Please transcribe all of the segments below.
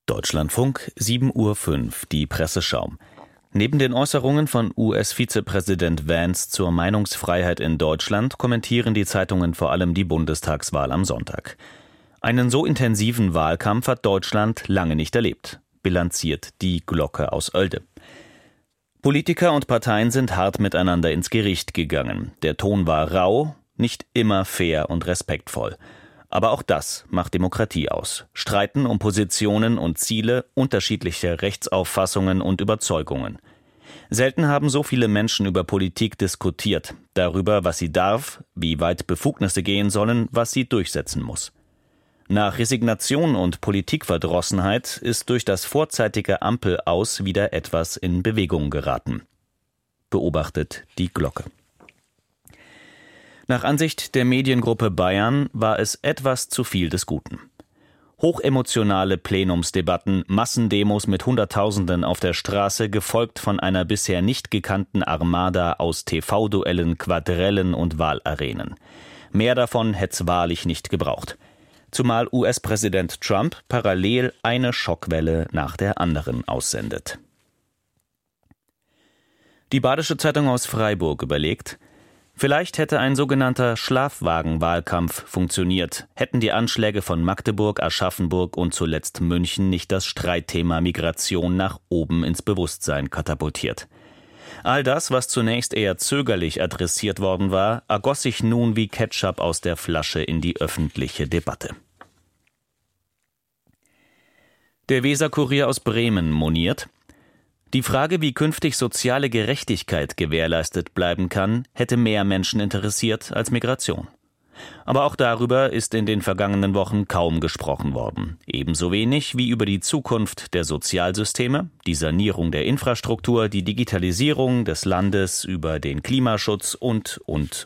Deutschlandfunk, 7:05 Uhr, die Presseschau. Neben den Äußerungen von US-Vizepräsident Vance zur Meinungsfreiheit in Deutschland kommentieren die Zeitungen vor allem die Bundestagswahl am Sonntag. Einen so intensiven Wahlkampf hat Deutschland lange nicht erlebt, bilanziert die Glocke aus Oelde. Politiker und Parteien sind hart miteinander ins Gericht gegangen. Der Ton war rau, nicht immer fair und respektvoll. Aber auch das macht Demokratie aus. Streiten um Positionen und Ziele, unterschiedliche Rechtsauffassungen und Überzeugungen. Selten haben so viele Menschen über Politik diskutiert, darüber, was sie darf, wie weit Befugnisse gehen sollen, was sie durchsetzen muss. Nach Resignation und Politikverdrossenheit ist durch das vorzeitige Ampel-Aus wieder etwas in Bewegung geraten. Beobachtet die Glocke. Nach Ansicht der Mediengruppe Bayern war es etwas zu viel des Guten. Hochemotionale Plenumsdebatten, Massendemos mit Hunderttausenden auf der Straße, gefolgt von einer bisher nicht gekannten Armada aus TV-Duellen, Quadrellen und Wahlarenen. Mehr davon hätte es wahrlich nicht gebraucht. Zumal US-Präsident Trump parallel eine Schockwelle nach der anderen aussendet. Die Badische Zeitung aus Freiburg überlegt: Vielleicht hätte ein sogenannter Schlafwagen-Wahlkampf funktioniert, hätten die Anschläge von Magdeburg, Aschaffenburg und zuletzt München nicht das Streitthema Migration nach oben ins Bewusstsein katapultiert. All das, was zunächst eher zögerlich adressiert worden war, ergoss sich nun wie Ketchup aus der Flasche in die öffentliche Debatte. Der Weser-Kurier aus Bremen moniert: Die Frage, wie künftig soziale Gerechtigkeit gewährleistet bleiben kann, hätte mehr Menschen interessiert als Migration. Aber auch darüber ist in den vergangenen Wochen kaum gesprochen worden. Ebenso wenig wie über die Zukunft der Sozialsysteme, die Sanierung der Infrastruktur, die Digitalisierung des Landes, über den Klimaschutz und.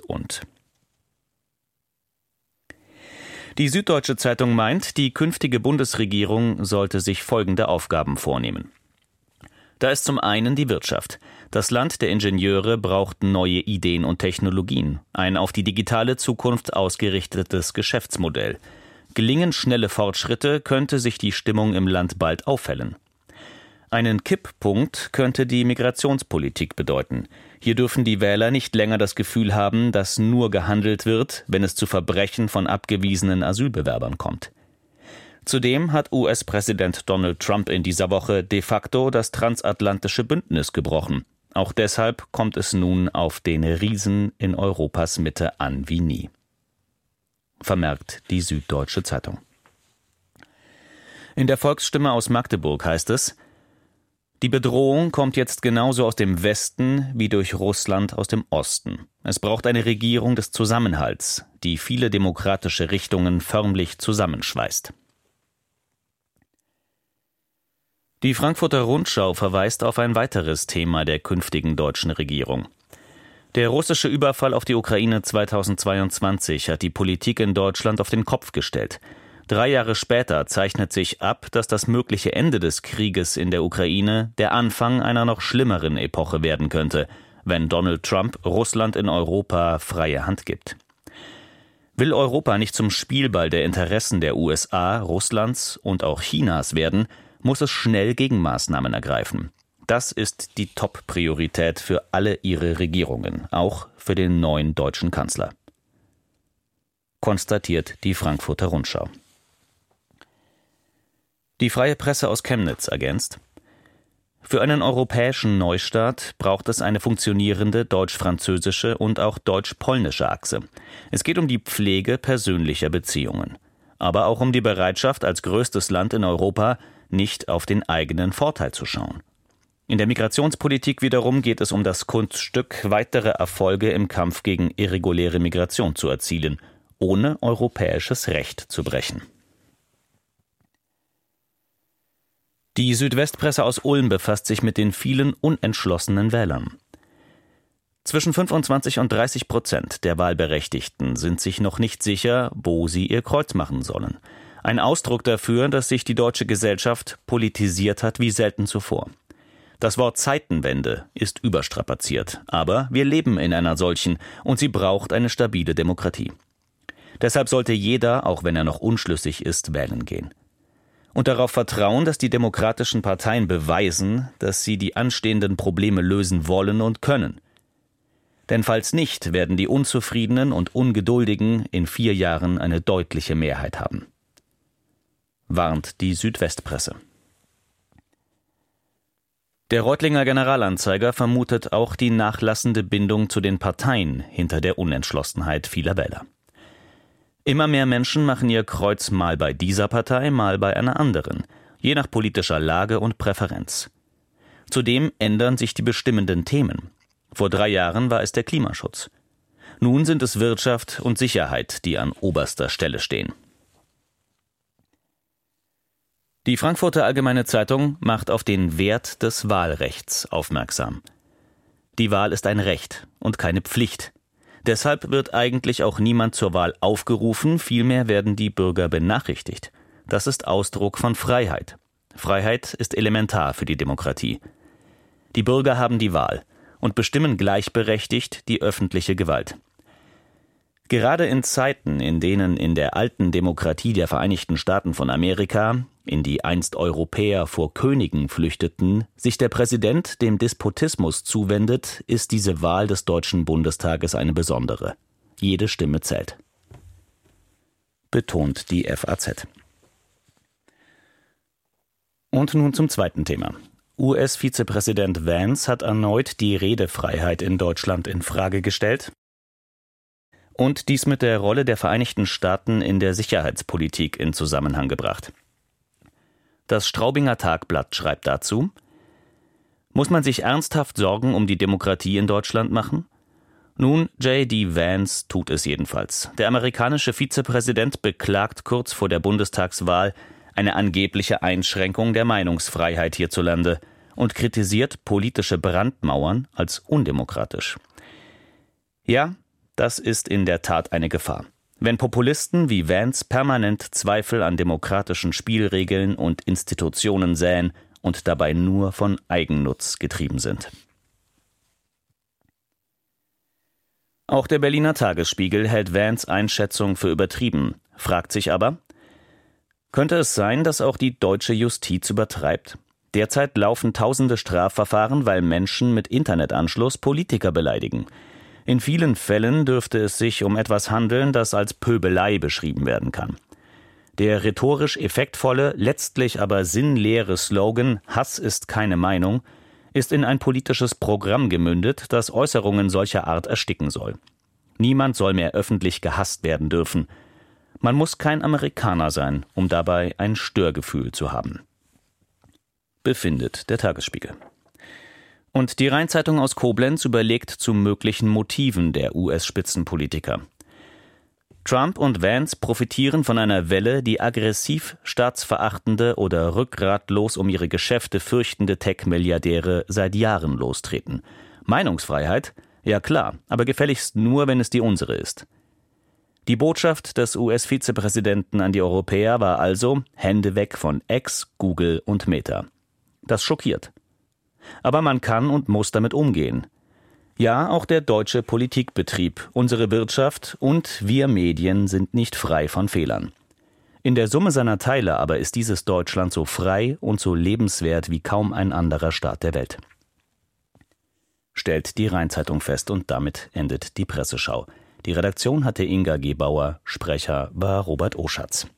Die Süddeutsche Zeitung meint, die künftige Bundesregierung sollte sich folgende Aufgaben vornehmen. Da ist zum einen die Wirtschaft. Das Land der Ingenieure braucht neue Ideen und Technologien, ein auf die digitale Zukunft ausgerichtetes Geschäftsmodell. Gelingen schnelle Fortschritte, könnte sich die Stimmung im Land bald aufhellen. Einen Kipppunkt könnte die Migrationspolitik bedeuten. Hier dürfen die Wähler nicht länger das Gefühl haben, dass nur gehandelt wird, wenn es zu Verbrechen von abgewiesenen Asylbewerbern kommt. Zudem hat US-Präsident Donald Trump in dieser Woche de facto das transatlantische Bündnis gebrochen. Auch deshalb kommt es nun auf den Riesen in Europas Mitte an wie nie. Vermerkt die Süddeutsche Zeitung. In der Volksstimme aus Magdeburg heißt es: Die Bedrohung kommt jetzt genauso aus dem Westen wie durch Russland aus dem Osten. Es braucht eine Regierung des Zusammenhalts, die viele demokratische Richtungen förmlich zusammenschweißt. Die Frankfurter Rundschau verweist auf ein weiteres Thema der künftigen deutschen Regierung. Der russische Überfall auf die Ukraine 2022 hat die Politik in Deutschland auf den Kopf gestellt. 3 Jahre später zeichnet sich ab, dass das mögliche Ende des Krieges in der Ukraine der Anfang einer noch schlimmeren Epoche werden könnte, wenn Donald Trump Russland in Europa freie Hand gibt. Will Europa nicht zum Spielball der Interessen der USA, Russlands und auch Chinas werden, muss es schnell Gegenmaßnahmen ergreifen. Das ist die Top-Priorität für alle ihre Regierungen, auch für den neuen deutschen Kanzler. Konstatiert die Frankfurter Rundschau. Die Freie Presse aus Chemnitz ergänzt: Für einen europäischen Neustart braucht es eine funktionierende deutsch-französische und auch deutsch-polnische Achse. Es geht um die Pflege persönlicher Beziehungen, aber auch um die Bereitschaft, als größtes Land in Europa nicht auf den eigenen Vorteil zu schauen. In der Migrationspolitik wiederum geht es um das Kunststück, weitere Erfolge im Kampf gegen irreguläre Migration zu erzielen, ohne europäisches Recht zu brechen. Die Südwestpresse aus Ulm befasst sich mit den vielen unentschlossenen Wählern. Zwischen 25% und 30% der Wahlberechtigten sind sich noch nicht sicher, wo sie ihr Kreuz machen sollen. Ein Ausdruck dafür, dass sich die deutsche Gesellschaft politisiert hat wie selten zuvor. Das Wort Zeitenwende ist überstrapaziert, aber wir leben in einer solchen und sie braucht eine stabile Demokratie. Deshalb sollte jeder, auch wenn er noch unschlüssig ist, wählen gehen. und darauf vertrauen, dass die demokratischen Parteien beweisen, dass sie die anstehenden Probleme lösen wollen und können. Denn falls nicht, werden die Unzufriedenen und Ungeduldigen in 4 Jahren eine deutliche Mehrheit haben. Warnt die Südwestpresse. Der Reutlinger Generalanzeiger vermutet auch die nachlassende Bindung zu den Parteien hinter der Unentschlossenheit vieler Wähler. Immer mehr Menschen machen ihr Kreuz mal bei dieser Partei, mal bei einer anderen, je nach politischer Lage und Präferenz. Zudem ändern sich die bestimmenden Themen. Vor 3 Jahren war es der Klimaschutz. Nun sind es Wirtschaft und Sicherheit, die an oberster Stelle stehen. Die Frankfurter Allgemeine Zeitung macht auf den Wert des Wahlrechts aufmerksam. Die Wahl ist ein Recht und keine Pflicht. Deshalb wird eigentlich auch niemand zur Wahl aufgerufen, vielmehr werden die Bürger benachrichtigt. Das ist Ausdruck von Freiheit. Freiheit ist elementar für die Demokratie. Die Bürger haben die Wahl und bestimmen gleichberechtigt die öffentliche Gewalt. Gerade in Zeiten, in denen in der alten Demokratie der Vereinigten Staaten von Amerika, in die einst Europäer vor Königen flüchteten, sich der Präsident dem Despotismus zuwendet, ist diese Wahl des Deutschen Bundestages eine besondere. Jede Stimme zählt. Betont die FAZ. Und nun zum zweiten Thema. US-Vizepräsident Vance hat erneut die Redefreiheit in Deutschland in Frage gestellt und dies mit der Rolle der Vereinigten Staaten in der Sicherheitspolitik in Zusammenhang gebracht. Das Straubinger Tagblatt schreibt dazu: Muss man sich ernsthaft Sorgen um die Demokratie in Deutschland machen? Nun, J.D. Vance tut es jedenfalls. Der amerikanische Vizepräsident beklagt kurz vor der Bundestagswahl eine angebliche Einschränkung der Meinungsfreiheit hierzulande und kritisiert politische Brandmauern als undemokratisch. Ja, das ist in der Tat eine Gefahr. Wenn Populisten wie Vance permanent Zweifel an demokratischen Spielregeln und Institutionen säen und dabei nur von Eigennutz getrieben sind. Auch der Berliner Tagesspiegel hält Vance' Einschätzung für übertrieben, fragt sich aber: Könnte es sein, dass auch die deutsche Justiz übertreibt? Derzeit laufen tausende Strafverfahren, weil Menschen mit Internetanschluss Politiker beleidigen. In vielen Fällen dürfte es sich um etwas handeln, das als Pöbelei beschrieben werden kann. Der rhetorisch effektvolle, letztlich aber sinnleere Slogan »Hass ist keine Meinung« ist in ein politisches Programm gemündet, das Äußerungen solcher Art ersticken soll. Niemand soll mehr öffentlich gehasst werden dürfen. Man muss kein Amerikaner sein, um dabei ein Störgefühl zu haben. Befindet der Tagesspiegel. Und die Rhein-Zeitung aus Koblenz überlegt zu möglichen Motiven der US-Spitzenpolitiker. Trump und Vance profitieren von einer Welle, die aggressiv staatsverachtende oder rückgratlos um ihre Geschäfte fürchtende Tech-Milliardäre seit Jahren lostreten. Meinungsfreiheit? Ja klar, aber gefälligst nur, wenn es die unsere ist. Die Botschaft des US-Vizepräsidenten an die Europäer war also: Hände weg von X, Google und Meta. Das schockiert. Aber man kann und muss damit umgehen. Ja, auch der deutsche Politikbetrieb, unsere Wirtschaft und wir Medien sind nicht frei von Fehlern. In der Summe seiner Teile aber ist dieses Deutschland so frei und so lebenswert wie kaum ein anderer Staat der Welt. Stellt die Rhein-Zeitung fest und damit endet die Presseschau. Die Redaktion hatte Inga Gebauer, Sprecher war Robert Oschatz.